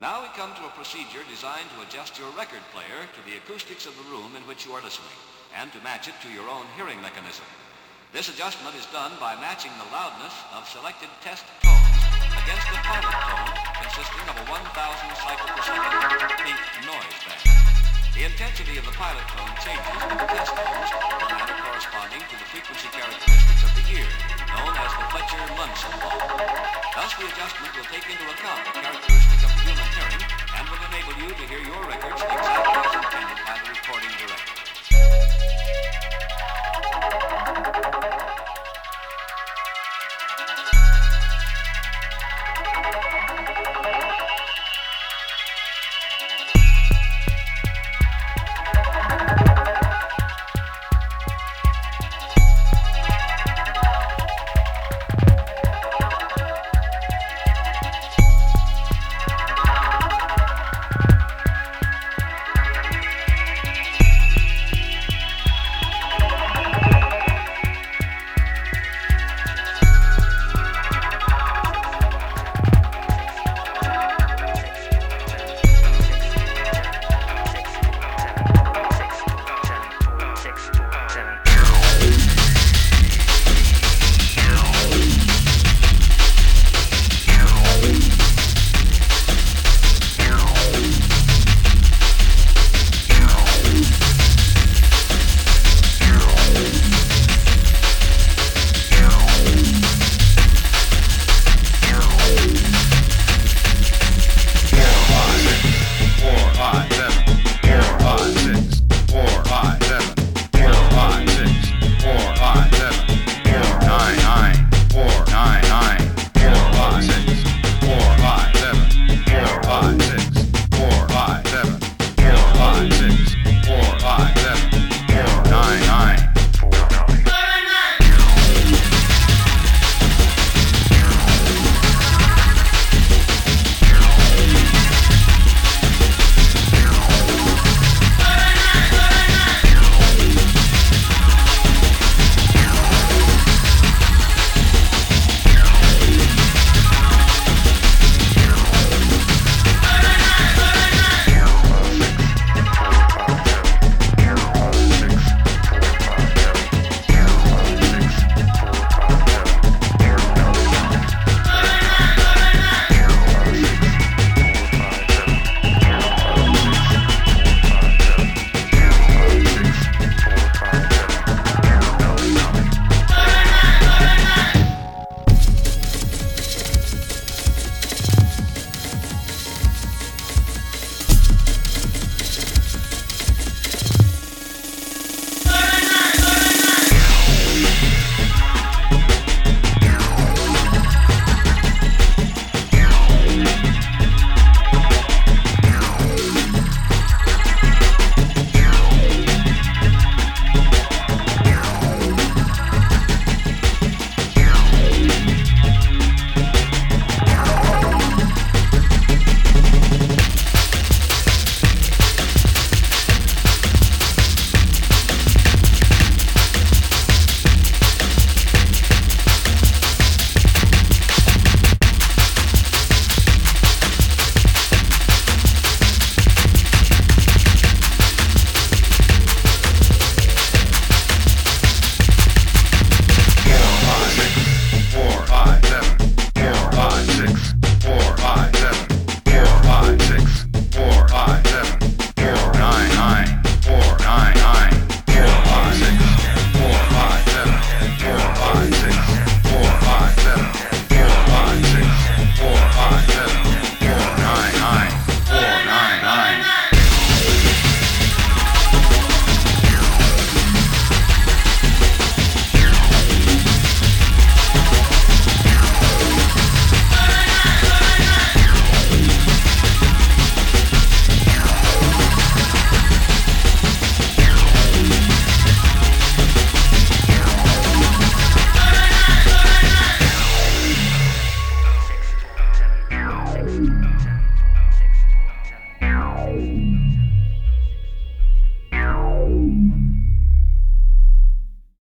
Now we come to a procedure designed to adjust your record player to the acoustics of the room in which you are listening, and to match it to your own hearing mechanism. This adjustment is done by matching the loudness of selected test tones against a pilot tone consisting of a 1,000 cycle per second pink noise band. The intensity of the pilot tone changes with the test tones, the manner corresponding to the frequency characteristics of the ear, known as the Fletcher-Munson law. Thus, the adjustment will take into account the characteristic of the human hearing and will enable you to hear your records